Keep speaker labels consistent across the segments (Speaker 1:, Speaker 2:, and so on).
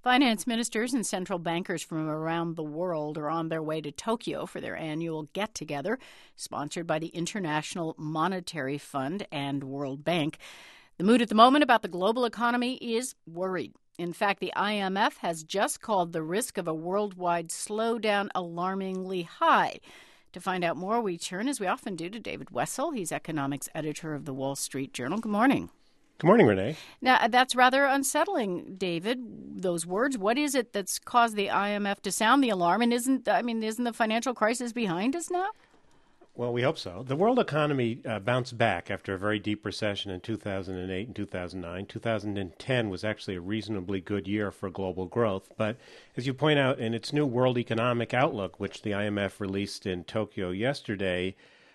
Speaker 1: Finance ministers and central bankers from around the world are on their way to Tokyo for their annual get-together, sponsored by the International Monetary Fund and World Bank. The mood at the moment about the global economy is worried. In fact, the IMF has just called the risk of a worldwide slowdown alarmingly high. To find out more, we turn, as we often do, to David Wessel. He's economics editor of the Wall Street Journal. Good morning.
Speaker 2: Good morning, Renee.
Speaker 1: Now, that's rather unsettling, David, those words. What is it that's caused the IMF to sound the alarm? And isn't the financial crisis behind us now?
Speaker 2: Well, we hope so. The world economy bounced back after a very deep recession in 2008 and 2009. 2010 was actually a reasonably good year for global growth. But as you point out, in its new World Economic Outlook, which the IMF released in Tokyo yesterday,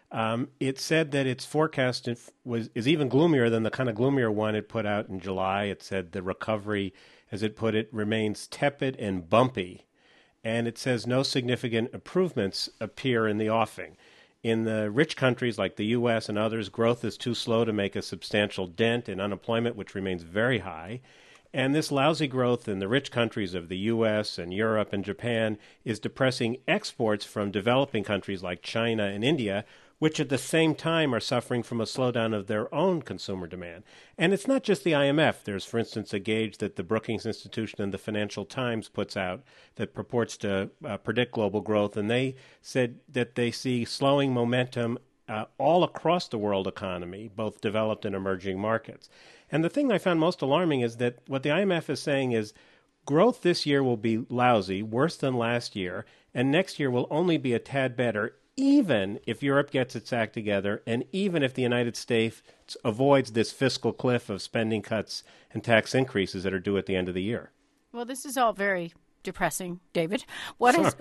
Speaker 2: it said that its forecast is even gloomier than the kind of gloomier one it put out in July. It said the recovery, as it put it, remains tepid and bumpy. And it says no significant improvements appear in the offing. In the rich countries like the U.S. and others, growth is too slow to make a substantial dent in unemployment, which remains very high. And this lousy growth in the rich countries of the U.S. and Europe and Japan is depressing exports from developing countries like China and India, which at the same time are suffering from a slowdown of their own consumer demand. And it's not just the IMF. There's, for instance, a gauge that the Brookings Institution and the Financial Times puts out that purports to predict global growth, and they said that they see slowing momentum all across the world economy, both developed and emerging markets. And the thing I found most alarming is that what the IMF is saying is growth this year will be lousy, worse than last year, and next year will only be a tad better, even if Europe gets its act together and even if the United States avoids this fiscal cliff of spending cuts and tax increases that are due at the end of the year.
Speaker 1: Well, this is all very depressing, David.
Speaker 2: Just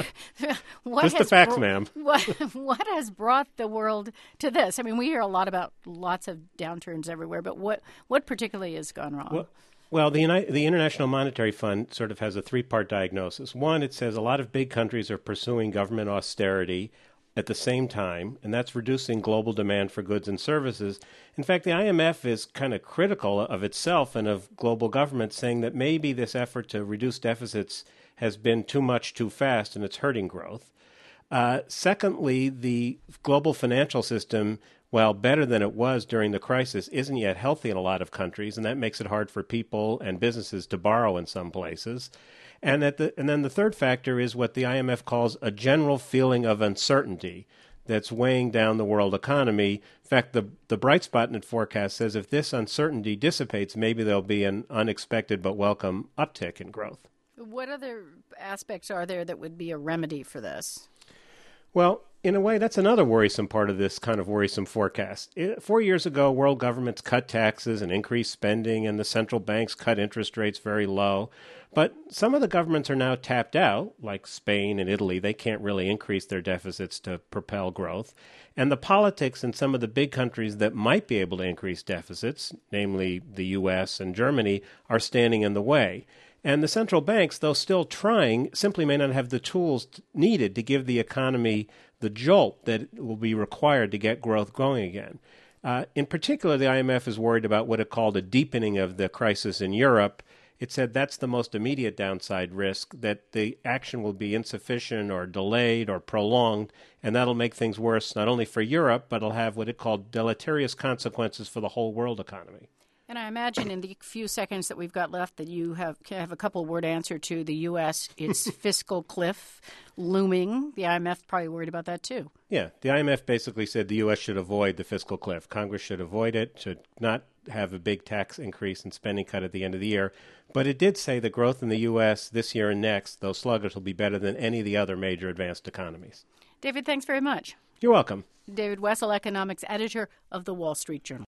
Speaker 2: the facts, ma'am.
Speaker 1: What has brought the world to this? I mean, we hear a lot about lots of downturns everywhere, but what particularly has gone wrong?
Speaker 2: Well, the International Monetary Fund sort of has a three-part diagnosis. One, it says a lot of big countries are pursuing government austerity at the same time, and that's reducing global demand for goods and services. In fact, the IMF is kind of critical of itself and of global governments, saying that maybe this effort to reduce deficits has been too much too fast and it's hurting growth. Secondly, the global financial system, while better than it was during the crisis, isn't yet healthy in a lot of countries, and that makes it hard for people and businesses to borrow in some places. And then the third factor is what the IMF calls a general feeling of uncertainty that's weighing down the world economy. In fact, the bright spot in the forecast says if this uncertainty dissipates, maybe there'll be an unexpected but welcome uptick in growth.
Speaker 1: What other aspects are there that would be a remedy for this?
Speaker 2: Well, in a way, that's another worrisome part of this kind of worrisome forecast. 4 years ago, world governments cut taxes and increased spending, and the central banks cut interest rates very low. But some of the governments are now tapped out, like Spain and Italy. They can't really increase their deficits to propel growth. And the politics in some of the big countries that might be able to increase deficits, namely the U.S. and Germany, are standing in the way. And the central banks, though still trying, simply may not have the tools needed to give the economy the jolt that will be required to get growth going again. In particular, the IMF is worried about what it called a deepening of the crisis in Europe. It said that's the most immediate downside risk, that the action will be insufficient or delayed or prolonged, and that'll make things worse not only for Europe, but it'll have what it called deleterious consequences for the whole world economy.
Speaker 1: And I imagine in the few seconds that we've got left that you have a couple-word answer to the U.S., its fiscal cliff looming. The IMF probably worried about that too.
Speaker 2: Yeah, the IMF basically said the U.S. should avoid the fiscal cliff. Congress should avoid it, should not have a big tax increase and spending cut at the end of the year. But it did say the growth in the U.S. this year and next, though sluggish, will be better than any of the other major advanced economies.
Speaker 1: David, thanks very much.
Speaker 2: You're welcome.
Speaker 1: David Wessel, economics editor of the Wall Street Journal.